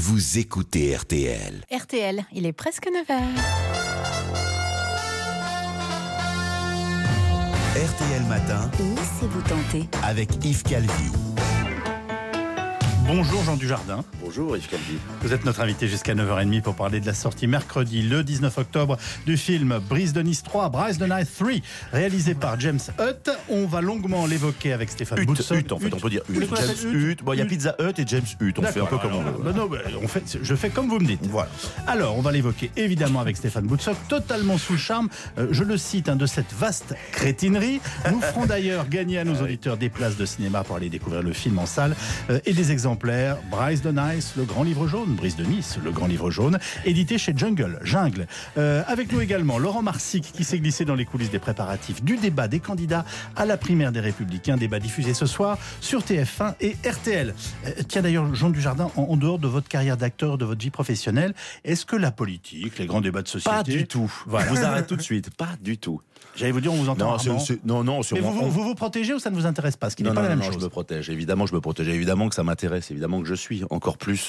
vous écoutez RTL. RTL, il est presque 9h. RTL Matin, Laissez-vous tenter avec Yves Calvi. Bonjour Jean Dujardin. Bonjour Yves Calvi. Vous êtes notre invité jusqu'à 9h30 pour parler de la sortie mercredi, le 19 octobre, du film Brise de Nice 3, Brise de Nice 3, réalisé par James Hutt. On va longuement l'évoquer avec Stéphane Boutsock. Hutt, en fait, on peut dire Hutt. James Hutt. Bon, il y a Pizza Hutt et James Hutt. On fait un peu comme on veut. Je fais comme vous me dites. Voilà. Alors, on va l'évoquer évidemment avec Stéphane Boutsock, totalement sous le charme, je le cite, de cette vaste crétinerie. Nous ferons d'ailleurs gagner à nos auditeurs des places de cinéma pour aller découvrir le film en salle et des exemplaires. Brise de Nice, le grand livre jaune. Brise de Nice, le grand livre jaune, édité chez Jungle. Avec nous également Laurent Marsic, qui s'est glissé dans les coulisses des préparatifs du débat des candidats à la primaire des Républicains, débat diffusé ce soir sur TF1 et RTL. Tiens d'ailleurs, Jean Dujardin, en dehors de votre carrière d'acteur, de votre vie professionnelle, est-ce que la politique, les grands débats de société... Pas du tout. Voilà. Je vous arrête tout de suite. Pas du tout. J'allais vous dire, on vous entend rarement. Non, Mais vous protégez ou ça ne vous intéresse pas? Ce qui n'est pas la même chose. Je me protège. Évidemment, je me protège. Évidemment que ça m'intéresse. Évidemment que je suis encore plus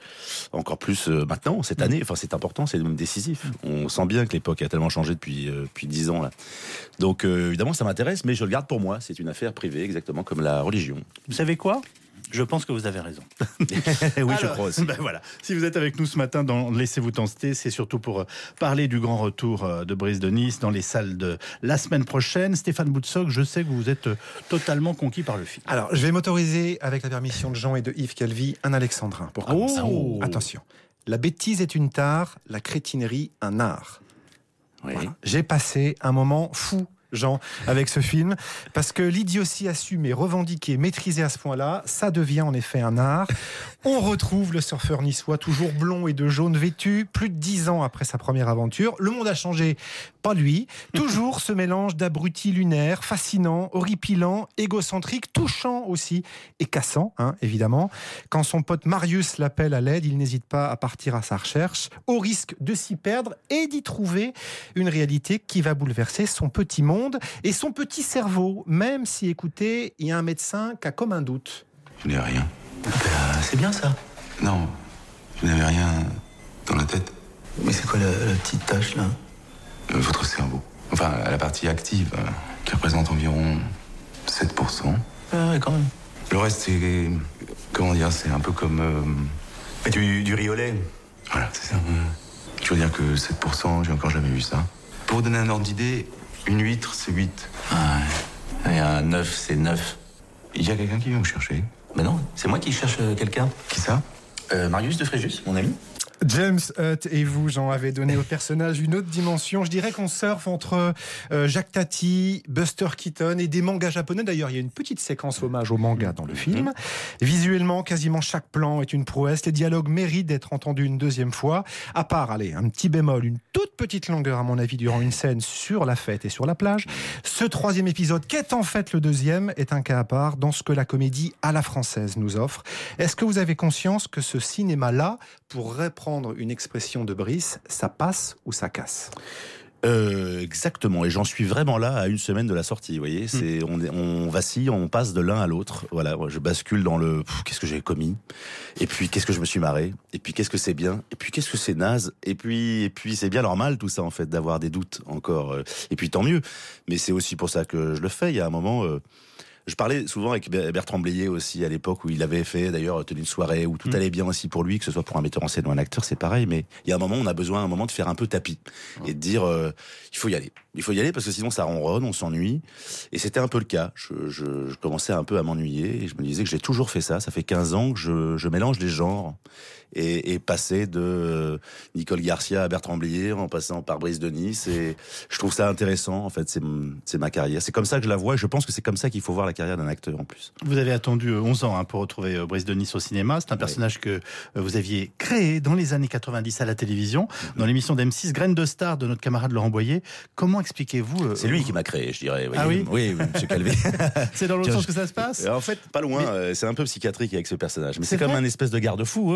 maintenant, cette année. Enfin, c'est important, c'est même décisif. On sent bien que l'époque a tellement changé depuis 10 ans là. Donc, évidemment, ça m'intéresse, mais je le garde pour moi. C'est une affaire privée, exactement comme la religion. Vous savez quoi? Je pense que vous avez raison. Oui, alors, je crois aussi. Ben voilà. Si vous êtes avec nous ce matin dans Laissez-vous tenter, c'est surtout pour parler du grand retour de Brise de Nice dans les salles de la semaine prochaine. Stéphane Boutsock, je sais que vous êtes totalement conquis par le film. Alors, je vais m'autoriser, avec la permission de Jean et de Yves Calvi, un alexandrin pour commencer. Oh. Attention. La bêtise est une tare, la crétinerie un art. Oui. Voilà. J'ai passé un moment fou, Jean, avec ce film, parce que l'idiotie assumée, revendiquée, maîtrisée à ce point-là, ça devient en effet un art. On retrouve le surfeur niçois, toujours blond et de jaune vêtu, plus de 10 ans après sa première aventure. Le monde a changé, pas lui. Toujours ce mélange d'abrutis lunaires, fascinant, horripilant, égocentrique, touchant aussi, et cassant, évidemment. Quand son pote Marius l'appelle à l'aide, il n'hésite pas à partir à sa recherche, au risque de s'y perdre et d'y trouver une réalité qui va bouleverser son petit monde et son petit cerveau, même si, écoutez, il y a un médecin qui a comme un doute. Je n'ai rien. C'est bien ça. Non, je n'avais rien dans la tête. Mais c'est quoi la petite tache là? Votre cerveau. Enfin, la partie active, qui représente environ 7%. Ah ouais, quand même. Le reste, c'est... Comment dire? C'est un peu comme... Du riz au lait. Voilà, c'est ça. Je veux dire que 7%, j'ai encore jamais vu ça. Pour vous donner un ordre d'idée, une huître, c'est 8. Ah ouais. Et un 9, c'est 9. Il y a quelqu'un qui vient vous chercher. Mais non, c'est moi qui cherche quelqu'un. Qui ça? Marius de Fréjus, mon ami. James Hutt et vous, Jean, avez donné au personnage une autre dimension. Je dirais qu'on surfe entre Jacques Tati, Buster Keaton et des mangas japonais. D'ailleurs, il y a une petite séquence hommage aux mangas dans le film. Visuellement, quasiment chaque plan est une prouesse. Les dialogues méritent d'être entendus une deuxième fois. À part, allez, un petit bémol, une toute petite longueur, à mon avis, durant une scène sur la fête et sur la plage. Ce troisième épisode, qui est en fait le deuxième, est un cas à part dans ce que la comédie à la française nous offre. Est-ce que vous avez conscience que ce cinéma-là, pour reprendre une expression de Brice, ça passe ou ça casse? Exactement, et j'en suis vraiment là à une semaine de la sortie. Vous voyez, on vacille, on passe de l'un à l'autre. Voilà, je bascule dans le qu'est-ce que j'ai commis, et puis qu'est-ce que je me suis marré, et puis qu'est-ce que c'est bien, et puis qu'est-ce que c'est naze, et puis c'est bien normal tout ça en fait d'avoir des doutes encore. Et puis tant mieux. Mais c'est aussi pour ça que je le fais. Il y a un moment. Je parlais souvent avec Bertrand Blier aussi à l'époque où il avait fait d'ailleurs tenu une soirée où tout allait bien aussi pour lui, que ce soit pour un metteur en scène ou un acteur, c'est pareil. Mais il y a un moment, on a besoin de faire un peu tapis et de dire il faut y aller parce que sinon ça ronronne, on s'ennuie. Et c'était un peu le cas. Je commençais un peu à m'ennuyer et je me disais que j'ai toujours fait ça. Ça fait 15 ans que je mélange les genres et passer de Nicole Garcia à Bertrand Blier en passant par Brise de Nice. Et je trouve ça intéressant. En fait, c'est ma carrière. C'est comme ça que je la vois et je pense que c'est comme ça qu'il faut voir la carrière d'un acteur en plus. Vous avez attendu 11 ans pour retrouver Brise de Nice au cinéma. C'est un personnage que vous aviez créé dans les années 90 à la télévision, dans l'émission d'M6 Graines de Star de notre camarade Laurent Boyer. Comment expliquez-vous C'est lui qui m'a créé, je dirais. Ah oui, oui, monsieur Calvi. C'est dans l'autre sens que ça se passe? En fait, pas loin. C'est un peu psychiatrique avec ce personnage. Mais c'est vrai? comme un espèce de garde-fou. Oui, c'est comme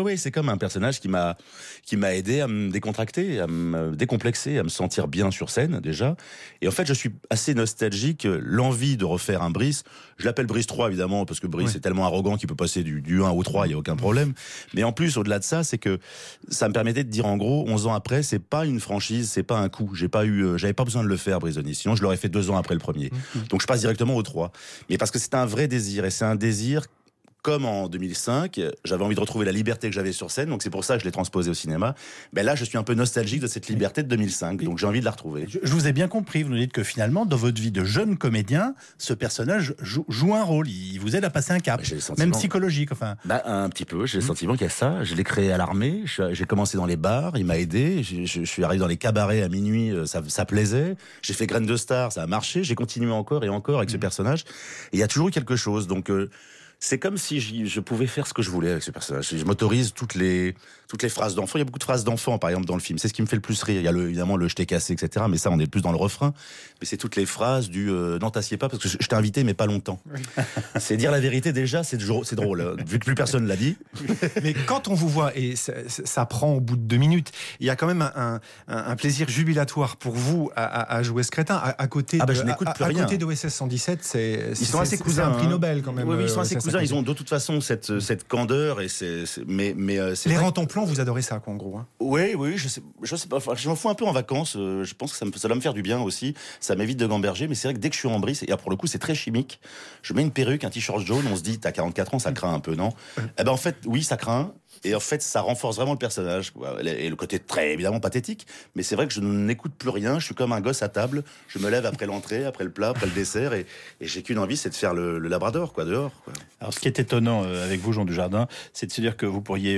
comme un personnage qui m'a aidé à me décontracter, à me décomplexer, à me sentir bien sur scène déjà. Et en fait, je suis assez nostalgique. L'envie de refaire un Brice, je l'appelle Brice 3 évidemment parce que Brice est tellement arrogant qu'il peut passer du 1 au 3, il y a aucun problème. Mais en plus, au-delà de ça, c'est que ça me permettait de dire en gros, 11 ans après, c'est pas une franchise, c'est pas un coup. J'avais pas besoin de le faire, Brice de Nice. Sinon, je l'aurais fait 2 ans après le premier. Donc, je passe directement au 3. Mais parce que c'est un vrai désir, et c'est un désir comme en 2005, j'avais envie de retrouver la liberté que j'avais sur scène, donc c'est pour ça que je l'ai transposé au cinéma. Ben là, je suis un peu nostalgique de cette liberté de 2005, donc j'ai envie de la retrouver. Je vous ai bien compris, vous nous dites que finalement, dans votre vie de jeune comédien, ce personnage joue un rôle, il vous aide à passer un cap, même psychologique. Enfin. Un petit peu, j'ai le sentiment qu'il y a ça. Je l'ai créé à l'armée, j'ai commencé dans les bars, il m'a aidé, je suis arrivé dans les cabarets à minuit, ça plaisait, j'ai fait Graines de Star, ça a marché, j'ai continué encore et encore avec ce personnage, et il y a toujours eu quelque chose, donc... c'est comme si je pouvais faire ce que je voulais avec ce personnage. Je m'autorise toutes les phrases d'enfants. Il y a beaucoup de phrases d'enfants, par exemple, dans le film. C'est ce qui me fait le plus rire. Il y a évidemment le je t'ai cassé, etc. Mais ça, on est plus dans le refrain. Mais c'est toutes les phrases du non, t'assieds pas parce que je t'ai invité, mais pas longtemps. Oui. C'est dire la vérité déjà, c'est drôle. Vu que plus personne l'a dit. Mais quand on vous voit, et ça prend au bout de 2 minutes, il y a quand même un plaisir jubilatoire pour vous à jouer ce crétin. À côté d'OSS 117, ils sont assez cousins. C'est un prix Nobel quand même. Oui, ils sont assez cousins. Ils ont de toute façon cette candeur et mais les Rantanplan, vous adorez ça, quoi, en gros. Hein. Oui, je sais pas. Enfin, je m'en fous un peu en vacances. Je pense que ça va me faire du bien aussi. Ça m'évite de gamberger. Mais c'est vrai que dès que je suis en Brice, et pour le coup, c'est très chimique. Je mets une perruque, un t-shirt jaune. On se dit, t'as 44 ans, ça craint un peu, non ? Eh ben en fait, oui, ça craint. Et en fait, ça renforce vraiment le personnage, quoi. Et le côté très évidemment pathétique. Mais c'est vrai que je n'écoute plus rien. Je suis comme un gosse à table. Je me lève après l'entrée, après le plat, après le dessert, et j'ai qu'une envie, c'est de faire le labrador, quoi, dehors. Quoi. Alors, ce qui est étonnant avec vous, Jean Dujardin, c'est de se dire que vous pourriez,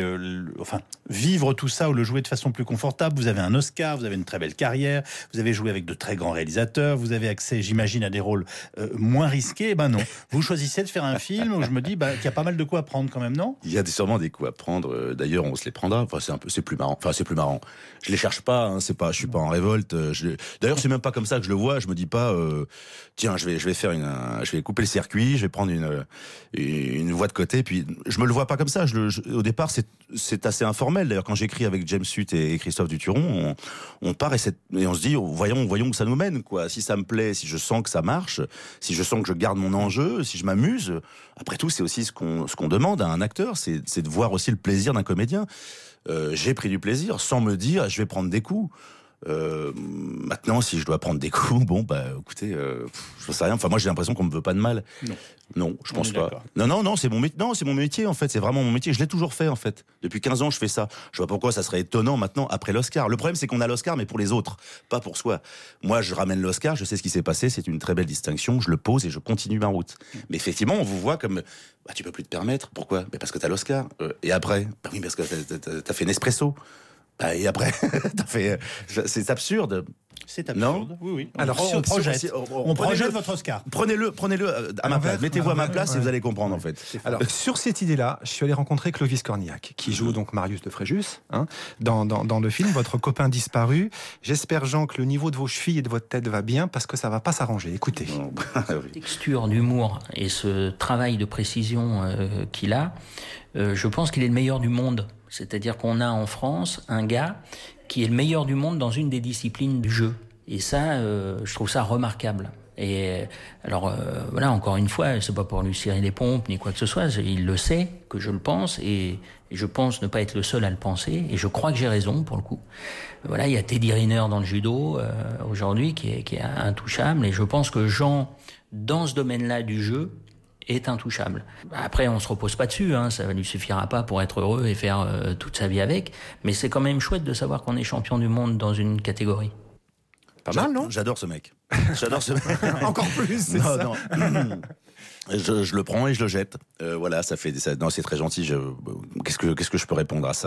vivre tout ça ou le jouer de façon plus confortable. Vous avez un Oscar, vous avez une très belle carrière, vous avez joué avec de très grands réalisateurs, vous avez accès, j'imagine, à des rôles moins risqués. Ben non, vous choisissez de faire un film où je me dis qu'il y a pas mal de coups à prendre quand même, non ? Il y a sûrement des coups à prendre. D'ailleurs, on se les prendra. Enfin, c'est plus marrant. Enfin, c'est plus marrant. Je les cherche pas. Hein, je suis pas en révolte. D'ailleurs, c'est même pas comme ça que je le vois. Je me dis pas, tiens, je vais couper le circuit, je vais prendre une voie de côté. Puis, je me le vois pas comme ça. Au départ, c'est assez informel. D'ailleurs, quand j'écris avec James Hutt et Christophe Duturon, on part et on se dit, voyons où ça nous mène, quoi. Si ça me plaît, si je sens que ça marche, si je sens que je garde mon enjeu, si je m'amuse. Après tout, c'est aussi ce qu'on demande à un acteur, c'est de voir aussi le plaisir d'un comédien. J'ai pris du plaisir sans me dire je vais prendre des coups. Maintenant, si je dois prendre des coups, écoutez, je sais rien. Enfin, moi, j'ai l'impression qu'on me veut pas de mal. Non, je pense pas. Non, c'est mon métier. Non, c'est mon métier en fait. C'est vraiment mon métier. Je l'ai toujours fait en fait. Depuis 15 ans, je fais ça. Je vois pas pourquoi ça serait étonnant maintenant après l'Oscar. Le problème, c'est qu'on a l'Oscar, mais pour les autres, pas pour soi. Moi, je ramène l'Oscar. Je sais ce qui s'est passé. C'est une très belle distinction. Je le pose et je continue ma route. Mais effectivement, on vous voit comme tu peux plus te permettre. Pourquoi ? Parce que t'as l'Oscar. Et après, oui, parce que t'as fait Nespresso. Et après, c'est absurde. C'est absurde. Non, oui. Alors, on projette votre Oscar. Prenez-le à ma place. Mettez-vous à ma place et vous allez comprendre, en fait. Alors, sur cette idée-là, je suis allé rencontrer Clovis Cornillac, qui joue donc Marius de Fréjus, dans le film, votre copain disparu. J'espère, Jean, que le niveau de vos chevilles et de votre tête va bien, parce que ça va pas s'arranger. Écoutez. La texture d'humour et ce travail de précision qu'il a, je pense qu'il est le meilleur du monde. C'est-à-dire qu'on a en France un gars qui est le meilleur du monde dans une des disciplines du jeu. Et ça, je trouve ça remarquable. Et alors, voilà, encore une fois, c'est pas pour lui cirer les pompes ni quoi que ce soit. Il le sait que je le pense et je pense ne pas être le seul à le penser. Et je crois que j'ai raison pour le coup. Voilà, il y a Teddy Riner dans le judo aujourd'hui qui est intouchable. Et je pense que Jean, dans ce domaine-là du jeu, est intouchable. Après, on se repose pas dessus, ça lui suffira pas pour être heureux et faire toute sa vie avec, mais c'est quand même chouette de savoir qu'on est champion du monde dans une catégorie. Pas mal, non ? J'adore ce mec. Encore plus, c'est ça. Non. Je le prends et je le jette. Voilà, non, c'est très gentil. Qu'est-ce que je peux répondre à ça ?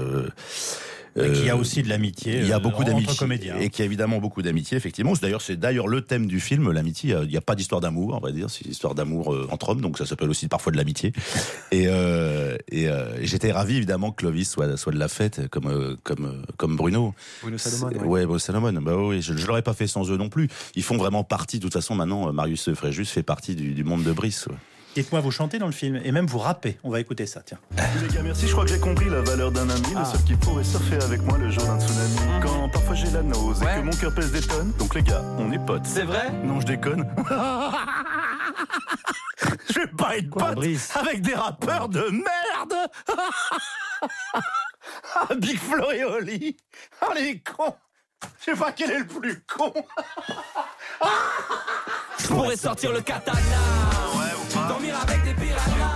Il y a aussi de l'amitié. Il y a beaucoup d'amitié entre comédiens. Et qu'il y a évidemment beaucoup d'amitié, effectivement. C'est d'ailleurs le thème du film, l'amitié. Il n'y a pas d'histoire d'amour, on va dire. C'est une histoire d'amour entre hommes, donc ça s'appelle aussi parfois de l'amitié. Et j'étais ravi, évidemment, que Clovis soit de la fête, comme Bruno. Bruno Salomon. Ouais, Bruno Salomon. Oui, je l'aurais pas fait sans eux non plus. Ils font vraiment partie, de toute façon, maintenant, Marius Fréjus fait partie du monde de Brice. Ouais. Dites-moi, vous chantez dans le film et même vous rappez. On va écouter ça, tiens. Les gars, merci, je crois que j'ai compris la valeur d'un ami. Le seul qui pourrait surfer avec moi le jour d'un tsunami. Quand parfois j'ai la nausée et que mon cœur pèse des tonnes. Donc les gars, on est potes. C'est vrai? Non, je déconne. Je vais pas être pote avec des rappeurs de merde. Big Flo et Oli. Oh les cons. Je sais pas quel est le plus con. Je pourrais sortir le katana. Dormir avec des piranhas.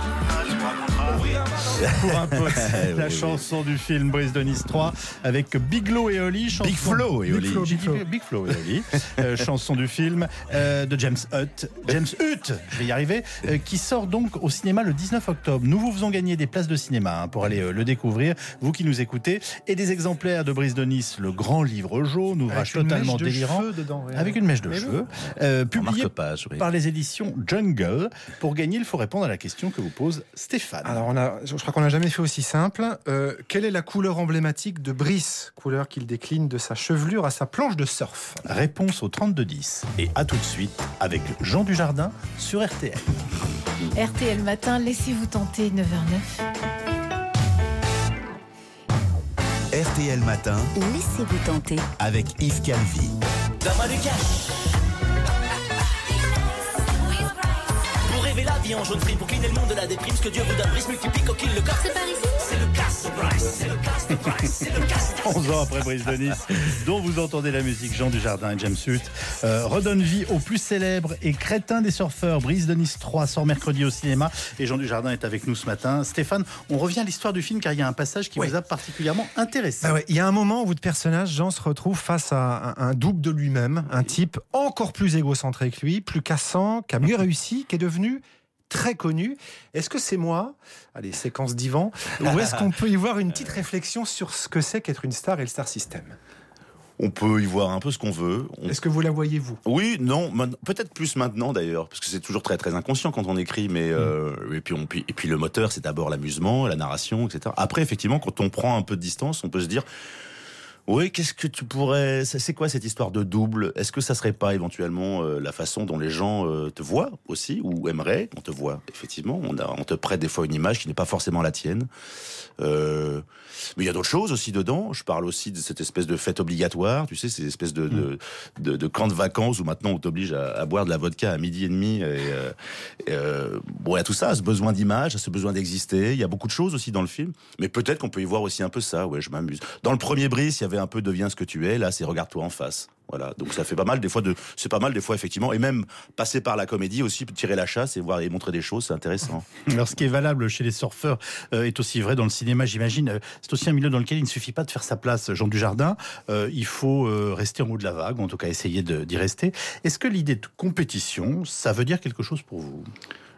Pour un pote, la chanson du film Brise de Nice 3 avec Big Flo et Oli. Big Flo et Oli. Big Flo et Oli. Chanson du film de James Hutt, je vais y arriver, qui sort donc au cinéma le 19 octobre. Nous vous faisons gagner des places de cinéma pour aller le découvrir, vous qui nous écoutez, et des exemplaires de Brise de Nice, le grand livre jaune, ouvrage totalement délirant, avec une mèche de cheveux, publié par les éditions Jungle. Pour gagner, il faut répondre à la question que vous pose Stéphane. Alors, je crois qu'on n'a jamais fait aussi simple. Quelle est la couleur emblématique de Brice, couleur qu'il décline de sa chevelure à sa planche de surf? Réponse au 32-10. Et à tout de suite avec Jean Dujardin sur RTL. RTL Matin, laissez-vous tenter, 9h09. RTL Matin, Laissez-vous tenter. avec Yves Calvi. Donne-moi du cash. Pour rêver la vie en jaune frime, pour cleaner le monde de la déprime, ce que Dieu vous donne, Brice multiplie, coquille le corps. C'est par ici. C'est le casse de Brice, c'est le casse de Brice, c'est le casse de Brice. 11 ans après Brise de Nice, dont vous entendez la musique, Jean Dujardin et James Hutt, redonne vie au plus célèbre et crétin des surfeurs. Brise de Nice 3 sort mercredi au cinéma et Jean Dujardin est avec nous ce matin. Stéphane, on revient à l'histoire du film car il y a un passage qui vous a particulièrement intéressé. Il y a un moment où votre personnage, Jean, se retrouve face à un double de lui-même, un type encore plus égocentré que lui, plus cassant, qui a mieux réussi, qui est devenu très connu. Est-ce que c'est moi? Allez, séquence divan. Ou est-ce qu'on peut y voir une petite réflexion sur ce que c'est qu'être une star et le star system? On peut y voir un peu ce qu'on veut. Est-ce que vous la voyez, vous? Oui, non, peut-être plus maintenant d'ailleurs, parce que c'est toujours très très inconscient quand on écrit, mais et puis le moteur, c'est d'abord l'amusement, la narration, etc. Après, effectivement, quand on prend un peu de distance, on peut se dire, oui, qu'est-ce que tu pourrais... C'est quoi cette histoire de double? Est-ce que ça serait pas éventuellement la façon dont les gens te voient aussi, ou aimeraient qu'on te voit? Effectivement, on te prête des fois une image qui n'est pas forcément la tienne. Mais il y a d'autres choses aussi dedans. Je parle aussi de cette espèce de fête obligatoire, tu sais, ces espèces de camps de vacances où maintenant on t'oblige à boire de la vodka à 12h30. Bon, il y a tout ça, ce besoin d'image, ce besoin d'exister. Il y a beaucoup de choses aussi dans le film. Mais peut-être qu'on peut y voir aussi un peu ça. Ouais, je m'amuse. Dans le premier Brice, il y avait un peu deviens ce que tu es. Là, c'est regarde-toi en face. Voilà, donc ça fait pas mal des fois c'est pas mal des fois effectivement, et même passer par la comédie aussi, tirer la chasse et voir et montrer des choses, c'est intéressant. Alors ce qui est valable chez les surfeurs est aussi vrai dans le cinéma, j'imagine. C'est aussi un milieu dans lequel il ne suffit pas de faire sa place, Jean Dujardin. Il faut rester en haut de la vague, ou en tout cas essayer d'y rester. Est-ce que l'idée de compétition, ça veut dire quelque chose pour vous?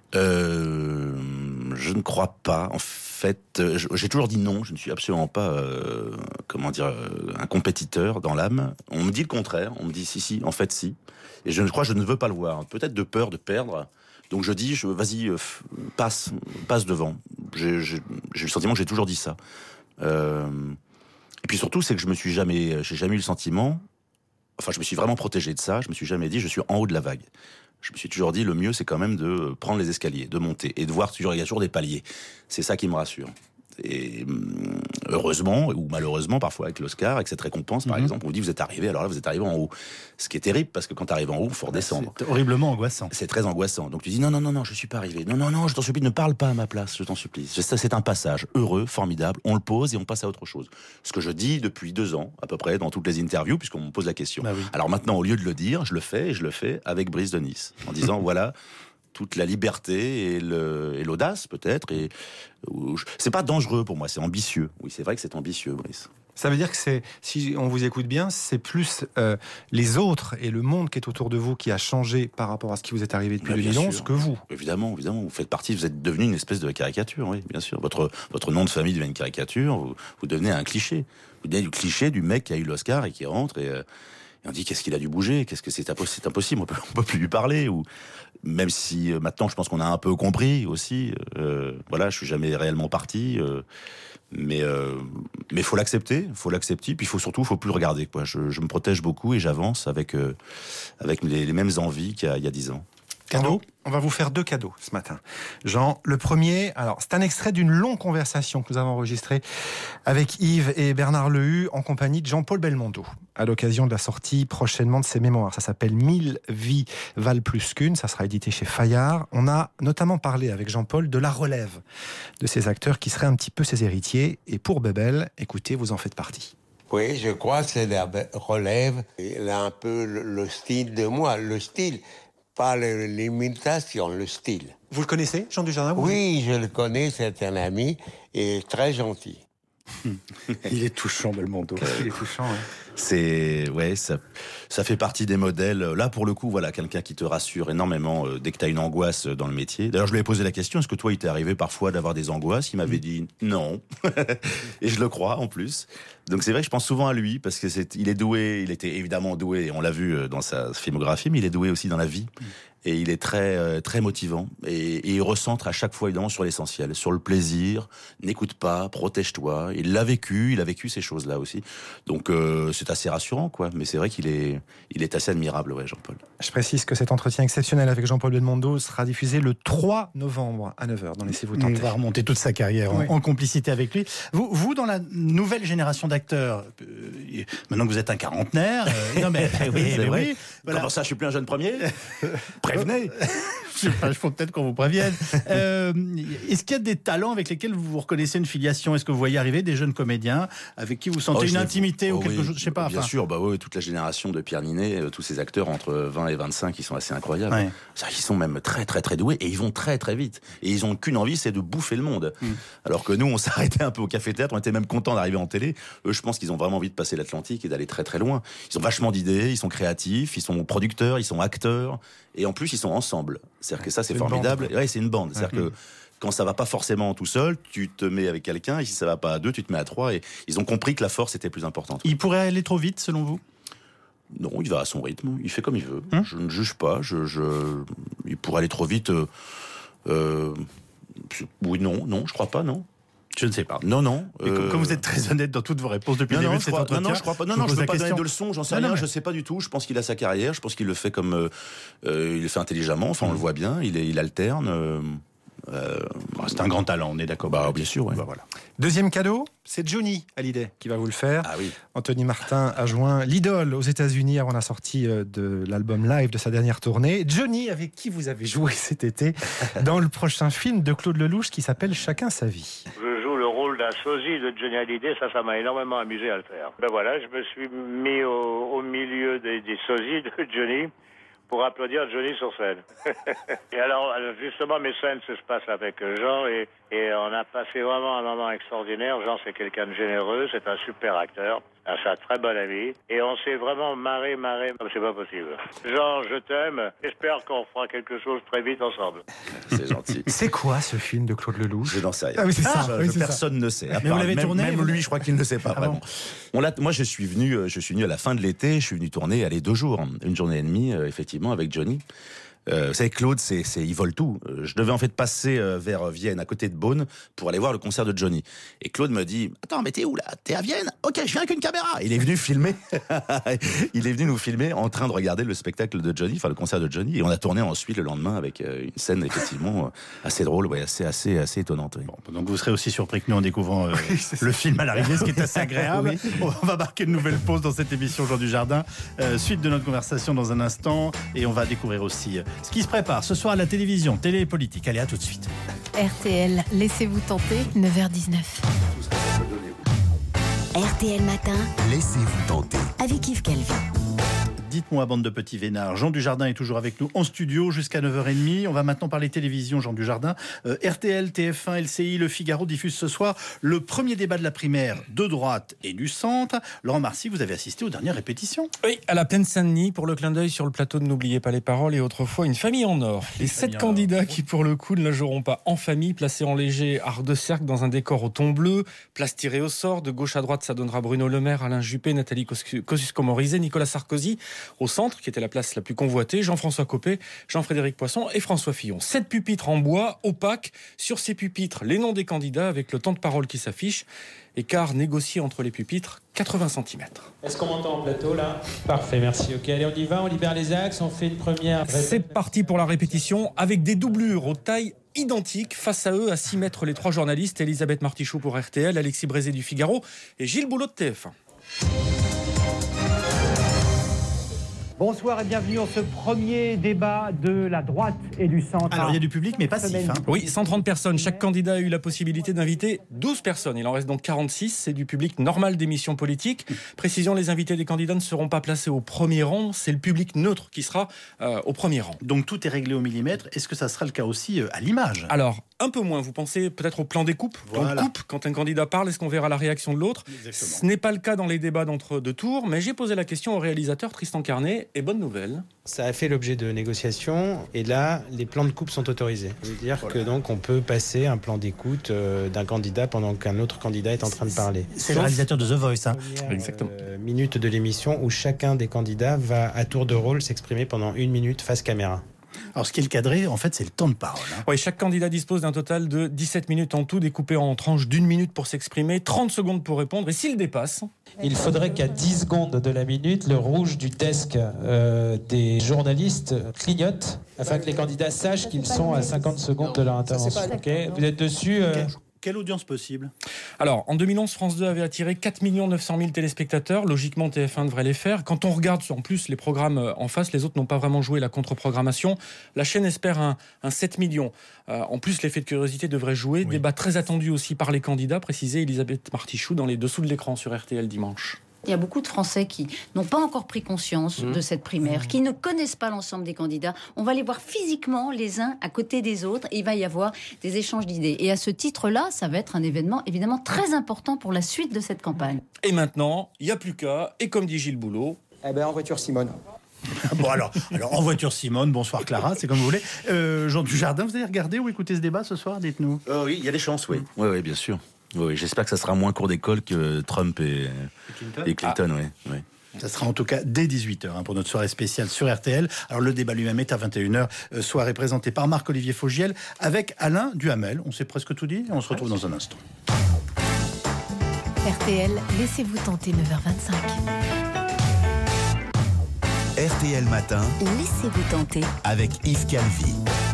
Je ne crois pas. En fait, j'ai toujours dit non. Je ne suis absolument pas, un compétiteur dans l'âme. On me dit le contraire. On me dit si, en fait, si. Et je crois que je ne veux pas le voir. Peut-être de peur de perdre. Donc je dis, vas-y, passe devant. J'ai le sentiment que j'ai toujours dit ça. Et puis surtout, c'est que j'ai jamais eu le sentiment. Enfin, je me suis vraiment protégé de ça. Je me suis jamais dit, je suis en haut de la vague. Je me suis toujours dit, le mieux, c'est quand même de prendre les escaliers, de monter et de voir il y a toujours des paliers. C'est ça qui me rassure. Et heureusement, ou malheureusement, parfois avec l'Oscar, avec cette récompense, par exemple, on vous dit, vous êtes arrivé, alors là, vous êtes arrivé en haut. Ce qui est terrible, parce que quand tu arrives en haut, il faut redescendre. C'est horriblement angoissant. C'est très angoissant. Donc tu dis, non, je suis pas arrivé. Non, je t'en supplie, ne parle pas à ma place, je t'en supplie. C'est un passage heureux, formidable, on le pose et on passe à autre chose. Ce que je dis depuis 2 ans, à peu près, dans toutes les interviews, puisqu'on me pose la question. Bah oui. Alors maintenant, au lieu de le dire, je le fais avec Brise de Nice, en disant, voilà... toute la liberté et l'audace peut-être, et c'est pas dangereux pour moi, c'est ambitieux. Oui, c'est vrai que c'est ambitieux, Brice. Ça veut dire que si on vous écoute bien, c'est plus les autres et le monde qui est autour de vous qui a changé par rapport à ce qui vous est arrivé depuis 2011 que vous. Évidemment, vous faites partie, vous êtes devenu une espèce de caricature, oui, bien sûr. Votre nom de famille devient une caricature, vous devenez un cliché. Vous devenez le cliché du mec qui a eu l'Oscar et qui rentre et on dit qu'est-ce qu'il a dû bouger, qu'est-ce que c'est impossible, on peut plus lui parler, ou même si maintenant je pense qu'on a un peu compris aussi. Voilà, je suis jamais réellement parti, mais faut l'accepter, puis faut plus le regarder, quoi. Je me protège beaucoup et j'avance avec les mêmes envies qu'il y a 10 ans. Cadeau. On va vous faire 2 cadeaux ce matin. Jean, le premier, alors c'est un extrait d'une longue conversation que nous avons enregistrée avec Yves et Bernard Lehu en compagnie de Jean-Paul Belmondo à l'occasion de la sortie prochainement de ses mémoires. Ça s'appelle 1000 vies valent plus qu'une. Ça sera édité chez Fayard. On a notamment parlé avec Jean-Paul de la relève de ces acteurs qui seraient un petit peu ses héritiers. Et pour Bebel, écoutez, vous en faites partie. Oui, je crois que c'est la relève. Il a un peu le style de moi, le style. Pas l'imitation, le style. Vous le connaissez, Jean Dujardin? Oui, je le connais, c'est un ami et très gentil. Il est touchant, Belmondo. Il est touchant, hein. Ça fait partie des modèles. Là, pour le coup, voilà, quelqu'un qui te rassure énormément dès que tu as une angoisse dans le métier. D'ailleurs, je lui ai posé la question, est-ce que toi, il t'est arrivé parfois d'avoir des angoisses? Il m'avait dit non. Et je le crois, en plus. Donc c'est vrai que je pense souvent à lui, parce que il est doué, il était évidemment doué, on l'a vu dans sa filmographie, mais il est doué aussi dans la vie. Et il est très, très motivant. Et il recentre à chaque fois, évidemment, sur l'essentiel, sur le plaisir. N'écoute pas, protège-toi. Il a vécu ces choses-là aussi. Donc, c'est assez rassurant, quoi. Mais c'est vrai qu'il est assez admirable, ouais, Jean-Paul. Je précise que cet entretien exceptionnel avec Jean-Paul Belmondo sera diffusé le 3 novembre à 9h dans Laissez-vous tenter. On va remonter toute sa carrière en complicité avec lui. Vous, dans la nouvelle génération d'acteurs, maintenant que vous êtes un quarantenaire, non mais oui, c'est vrai. Oui, voilà. Comment ça, je suis plus un jeune premier? Prévenez. Je faut peut-être qu'on vous prévienne. Est-ce qu'il y a des talents avec lesquels vous reconnaissez une filiation? Est-ce que vous voyez arriver des jeunes comédiens avec qui vous sentez une intimité ou quelque chose? Je sais pas. Bien sûr, toute la génération de Pierre Ninet, tous ces acteurs entre 20 et 25, ils sont assez incroyables. Ouais. Ils sont même très très très doués et ils vont très très vite. Et ils ont qu'une envie, c'est de bouffer le monde. Alors que nous, on s'arrêtait un peu au café-théâtre, on était même contents d'arriver en télé. Eux, je pense qu'ils ont vraiment envie de passer l'Atlantique et d'aller très très loin. Ils ont vachement d'idées, ils sont créatifs, ils sont producteurs, ils sont acteurs. Et en plus, ils sont ensemble. C'est-à-dire que ça, c'est formidable. Ouais, c'est une bande. C'est-à-dire que quand ça va pas forcément tout seul, tu te mets avec quelqu'un. Et si ça va pas à 2, tu te mets à 3. Et ils ont compris que la force était plus importante. Il pourrait aller trop vite, selon vous? Non, il va à son rythme. Il fait comme il veut. Je ne juge pas. Il pourrait aller trop vite. Oui, non, je crois pas, non. Je ne sais pas. Non. Comme vous êtes très honnête dans toutes vos réponses depuis le début de cet entretien. Non, je crois pas. Non, je ne veux pas donner de leçons, j'en sais rien, je sais pas du tout. Je pense qu'il a sa carrière, je pense qu'il le fait comme... il le fait intelligemment, enfin on le voit bien, il alterne. C'est un grand talent, on est d'accord. Bien sûr, ouais. Voilà. Deuxième cadeau, c'est Johnny Hallyday qui va vous le faire. Ah oui. Anthony Martin a joint l'idole aux États-Unis avant la sortie de l'album live de sa dernière tournée. Johnny, avec qui vous avez joué cet été dans le prochain film de Claude Lelouch qui s'appelle Chacun sa vie. Je joue le rôle d'un sosie de Johnny Hallyday, ça m'a énormément amusé à le faire. Ben voilà, je me suis mis au milieu des sosies de Johnny pour applaudir Johnny sur scène. Et alors, justement, mes scènes se passent avec Jean et on a passé vraiment un moment extraordinaire. Jean, c'est quelqu'un de généreux, c'est un super acteur, c'est un très bon ami. Et on s'est vraiment marré, comme c'est pas possible. Jean, je t'aime. J'espère qu'on fera quelque chose très vite ensemble. C'est gentil. C'est quoi ce film de Claude Lelouch? Je n'en sais rien. Ah oui, c'est ça. Personne ne sait. Mais vous l'avez tourné? Même lui, je crois qu'il ne sait pas vraiment. Moi, je suis venu à la fin de l'été, je suis venu tourner, 2 jours, une journée et demie, effectivement, avec Johnny. Vous savez, Claude, il vole tout. Je devais en fait passer vers Vienne, à côté de Beaune, pour aller voir le concert de Johnny. Et Claude me dit, attends, mais t'es où là? T'es à Vienne? Ok, je viens avec une caméra. Il est venu filmer. Il est venu nous filmer en train de regarder le spectacle de Johnny, enfin le concert de Johnny. Et on a tourné ensuite le lendemain avec une scène effectivement assez drôle, assez étonnante. Oui. Bon, donc vous serez aussi surpris que nous en découvrant le film à l'arrivée, ce qui est assez agréable. Oui. On va marquer une nouvelle pause dans cette émission Jean Dujardin. Suite de notre conversation dans un instant. Et on va découvrir aussi ce qui se prépare ce soir à la télévision, télé et politique. Allez, à tout de suite. RTL, laissez-vous tenter, 9h19. RTL Matin, laissez-vous tenter. Avec Yves Calvi. Dites-moi, bande de petits vénards. Jean Dujardin est toujours avec nous en studio jusqu'à 9h30. On va maintenant parler télévision, Jean Dujardin. RTL, TF1, LCI, Le Figaro diffusent ce soir le premier débat de la primaire de droite et du centre. Laurent Marcy, vous avez assisté aux dernières répétitions. Oui, à la Plaine Saint-Denis, pour le clin d'œil sur le plateau de N'oubliez pas les paroles et autrefois une famille en or. Les 7 candidats qui, pour le coup, ne la joueront pas en famille, placés en léger art de cercle dans un décor au ton bleu, place tirée au sort. De gauche à droite, ça donnera Bruno Le Maire, Alain Juppé, Nathalie Kosciusko-Morizet, Nicolas Sarkozy. Au centre, qui était la place la plus convoitée, Jean-François Copé, Jean-Frédéric Poisson et François Fillon. 7 pupitres en bois, opaques. Sur ces pupitres, les noms des candidats avec le temps de parole qui s'affiche. Écart négocié entre les pupitres, 80 cm. Est-ce qu'on m'entend en plateau là ? Parfait, merci. Ok, allez, on y va, on libère les axes, on fait une première... C'est parti pour la répétition avec des doublures aux tailles identiques. Face à eux, à 6 mètres, les 3 journalistes, Elisabeth Martichoux pour RTL, Alexis Brézé du Figaro et Gilles Boulot de TF1. Bonsoir et bienvenue dans ce premier débat de la droite et du centre. Alors il y a du public mais passif. Oui, 130 personnes. Chaque candidat a eu la possibilité d'inviter 12 personnes. Il en reste donc 46. C'est du public normal d'émissions politiques. Précision, les invités des candidats ne seront pas placés au premier rang. C'est le public neutre qui sera au premier rang. Donc tout est réglé au millimètre. Est-ce que ça sera le cas aussi à l'image ? Alors, un peu moins. Vous pensez peut-être au plan des coupes. Voilà. Plan de coupe, quand un candidat parle, est-ce qu'on verra la réaction de l'autre ? Ce n'est pas le cas dans les débats d'entre-deux tours, mais j'ai posé la question au réalisateur Tristan Carnet. Et bonne nouvelle. Ça a fait l'objet de négociations et là, les plans de coupe sont autorisés. Ça veut dire que donc on peut passer un plan d'écoute d'un candidat pendant qu'un autre candidat est en train de parler. C'est le réalisateur de The Voice. Exactement. Minute de l'émission où chacun des candidats va à tour de rôle s'exprimer pendant 1 minute face caméra. Alors ce qui est le cadré, en fait, c'est le temps de parole. Oui, chaque candidat dispose d'un total de 17 minutes en tout, découpé en tranches d'1 minute pour s'exprimer, 30 secondes pour répondre, et s'il dépasse... Il faudrait qu'à 10 secondes de la minute, le rouge du desk des journalistes clignote, afin que les candidats sachent qu'ils sont à 50 secondes de leur intervention. Okay. Vous êtes dessus Quelle audience possible ? Alors, en 2011, France 2 avait attiré 4 900 000 téléspectateurs. Logiquement, TF1 devrait les faire. Quand on regarde en plus les programmes en face, les autres n'ont pas vraiment joué la contre-programmation. La chaîne espère un 7 millions. En plus, l'effet de curiosité devrait jouer. Oui. Débat très attendu aussi par les candidats, précisait Elisabeth Martichoux dans les dessous de l'écran sur RTL dimanche. Il y a beaucoup de Français qui n'ont pas encore pris conscience de cette primaire, qui ne connaissent pas l'ensemble des candidats. On va les voir physiquement les uns à côté des autres et il va y avoir des échanges d'idées. Et à ce titre-là, ça va être un événement évidemment très important pour la suite de cette campagne. Et maintenant, il n'y a plus qu'à, et comme dit Gilles Boulot... Eh bien, en voiture Simone. Bon alors en voiture Simone, bonsoir Clara, c'est comme vous voulez. Jean Dujardin, vous avez regardé ou écouté ce débat ce soir, dites-nous. Oui, il y a des chances, oui. Oui, bien sûr. Oui, j'espère que ça sera moins cours d'école que Trump et Clinton. Oui. Ça sera en tout cas dès 18h pour notre soirée spéciale sur RTL. Alors le débat lui-même est à 21h, soirée présentée par Marc-Olivier Fogiel avec Alain Duhamel. On s'est presque tout dit, on se retrouve dans un instant. RTL, laissez-vous tenter, 9h25. RTL Matin, laissez-vous tenter avec Yves Calvi.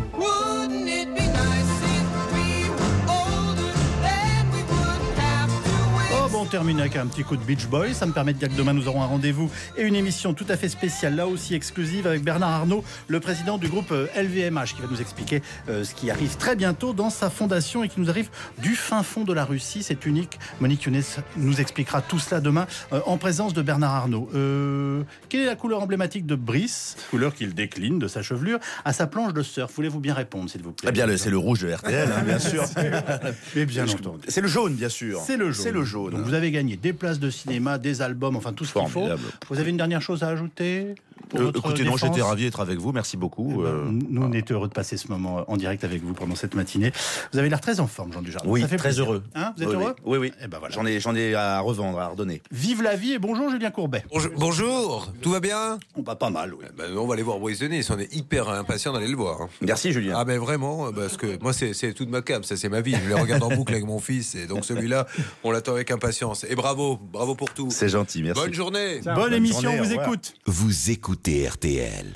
On termine avec un petit coup de Beach Boys. Ça me permet de dire que demain nous aurons un rendez-vous et une émission tout à fait spéciale, là aussi exclusive, avec Bernard Arnault, le président du groupe LVMH, qui va nous expliquer ce qui arrive très bientôt dans sa fondation et qui nous arrive du fin fond de la Russie. C'est unique. Monique Younes nous expliquera tout cela demain en présence de Bernard Arnault. Quelle est la couleur emblématique de Brice, couleur qu'il décline de sa chevelure, à sa planche de surf? Voulez-vous bien répondre, s'il vous plaît? Eh bien, c'est le rouge de RTL, bien sûr. Mais bien entendu. C'est le jaune, bien sûr. C'est le jaune. Donc, vous avez gagné des places de cinéma, des albums, enfin tout ce qu'il faut. Vous avez une dernière chose à ajouter écoutez, non, j'étais ravi d'être avec vous, merci beaucoup. Nous, on était heureux de passer ce moment en direct avec vous pendant cette matinée. Vous avez l'air très en forme, Jean Dujardin. Oui, ça fait très plaisir. heureux. Vous êtes heureux? Oui. Eh ben voilà. J'en ai à revendre, à redonner. Vive la vie et bonjour Julien Courbet. Bonjour, tout va bien? Pas mal, oui. On va aller voir Boys de Nice, on est hyper impatients d'aller le voir. Merci Julien. Ah ben vraiment, parce que moi c'est toute ma cam, ça c'est ma vie. Je les regarde en boucle avec mon fils et donc celui-là, on l'attend avec impatience. Et bravo pour tout. C'est gentil, merci. Bonne journée. Bonne émission, on vous écoute. Vous écoutez RTL.